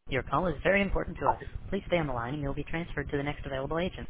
Your call is very important to us. Please stay on the line and you'll be transferred to the next available agent.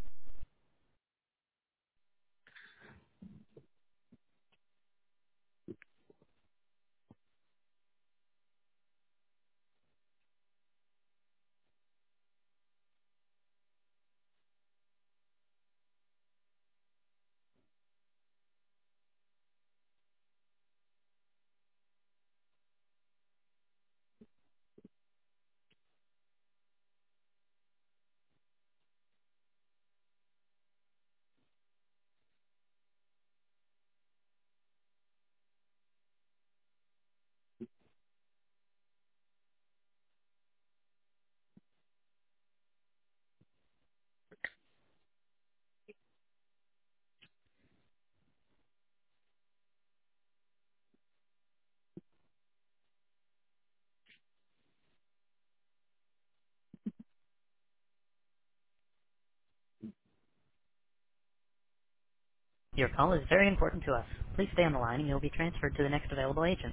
Your call is very important to us. Please stay on the line and you'll be transferred to the next available agent.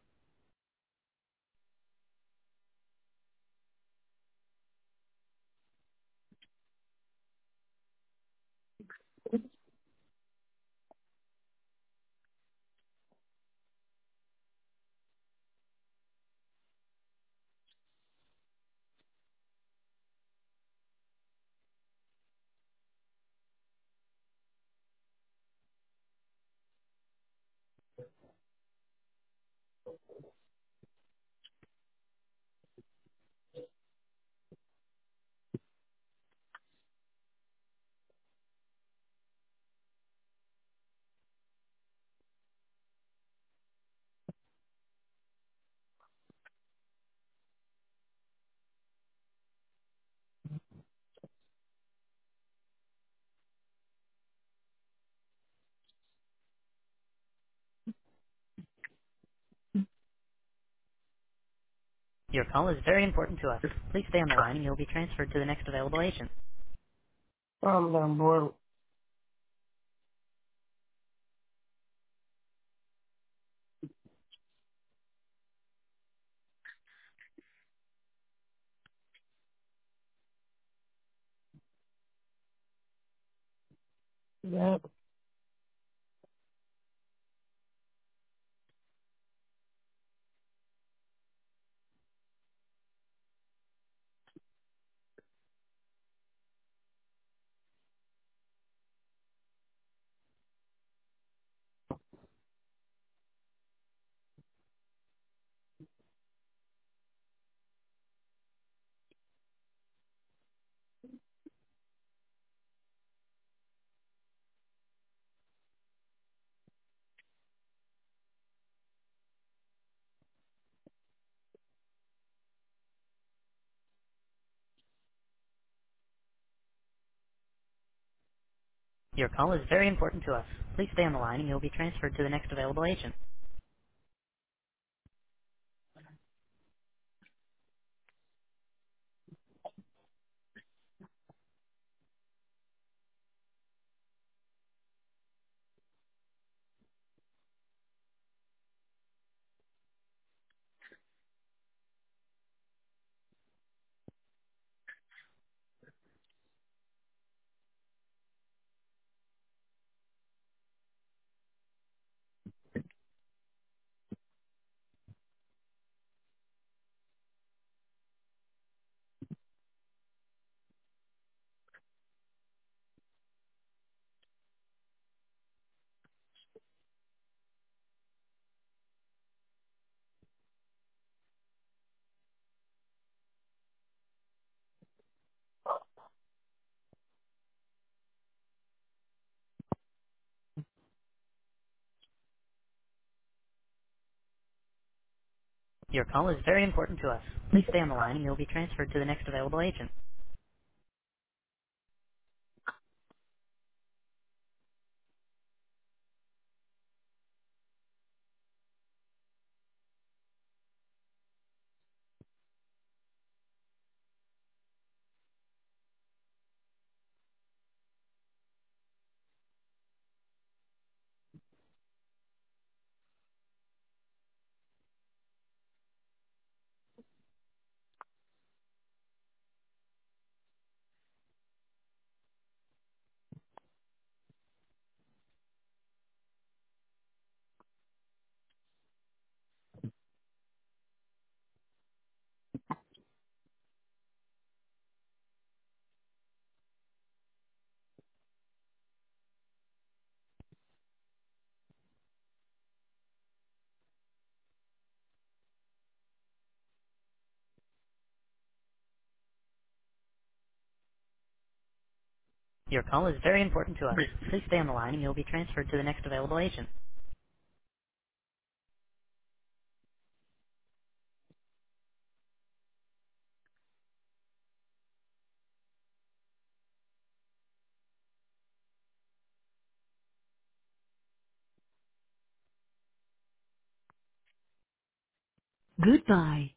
Your call is very important to us. Please stay on the line and you'll be transferred to the next available agent. I'm on board with that. Your call is very important to us. Please stay on the line and you'll be transferred to the next available agent. Your call is very important to us. Please stay on the line and you'll be transferred to the next available agent. Your call is very important to us. Please stay on the line and you'll be transferred to the next available agent. Goodbye.